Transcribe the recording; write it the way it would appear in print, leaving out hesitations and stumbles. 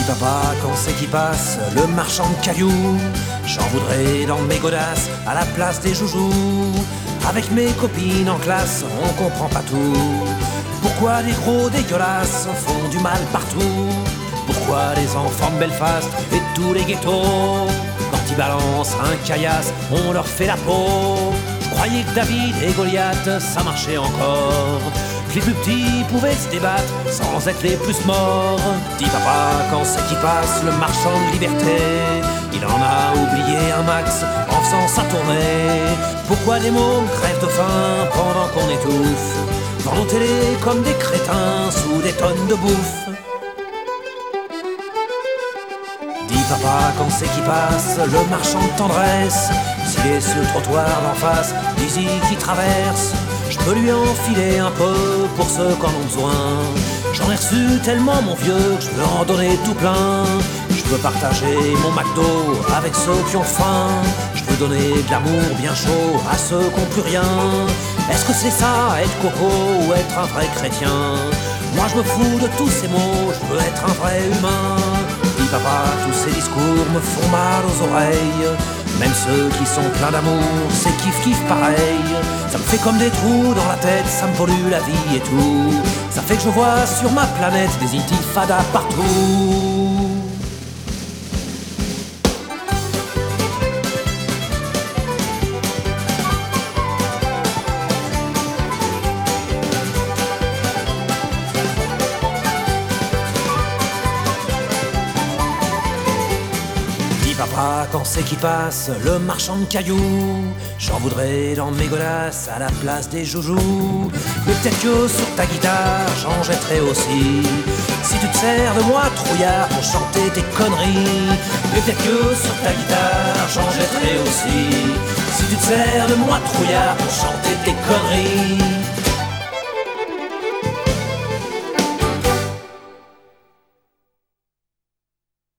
Papa, quand c'est qui passe, le marchand de cailloux, j'en voudrais dans mes godasses à la place des joujoux. Avec mes copines en classe, on comprend pas tout. Pourquoi les gros dégueulasses font du mal partout? Pourquoi les enfants de Belfast et tous les ghettos, quand ils balancent un caillasse, on leur fait la peau? Je croyais que David et Goliath, ça marchait encore, que les plus petits pouvaient se débattre sans être les plus morts. Dis papa, quand c'est qui passe, le marchand de liberté, il en a oublié un max en faisant sa tournée. Pourquoi des mômes crèvent de faim pendant qu'on étouffe dans nos télés comme des crétins sous des tonnes de bouffe? Dis papa, quand c'est qui passe, le marchand de tendresse, s'il est sur le trottoir d'en face, dis-y qui traverse, je peux lui enfiler un peu pour ceux qui en ont besoin. J'en ai reçu tellement mon vieux que je veux en donner tout plein. Je veux partager mon McDo avec ceux qui ont faim. Je veux donner de l'amour bien chaud à ceux qui n'ont plus rien. Est-ce que c'est ça, être coco ou être un vrai chrétien? Moi je me fous de tous ces mots, je veux être un vrai humain. Dis papa, tous ces discours me font mal aux oreilles. Même ceux qui sont pleins d'amour, c'est kiff pareil. Ça me fait comme des trous dans la tête, ça me pollue la vie et tout. Ça fait que je vois sur ma planète des intifadas partout. Papa, quand c'est qui passe, le marchand de cailloux, j'en voudrais dans mes godasses à la place des joujoux. Mais peut-être que sur ta guitare, j'en jetterai aussi, si tu te sers de moi, trouillard, pour chanter tes conneries. Mais peut-être que sur ta guitare, j'en jetterai aussi, si tu te sers de moi, trouillard, pour chanter tes conneries.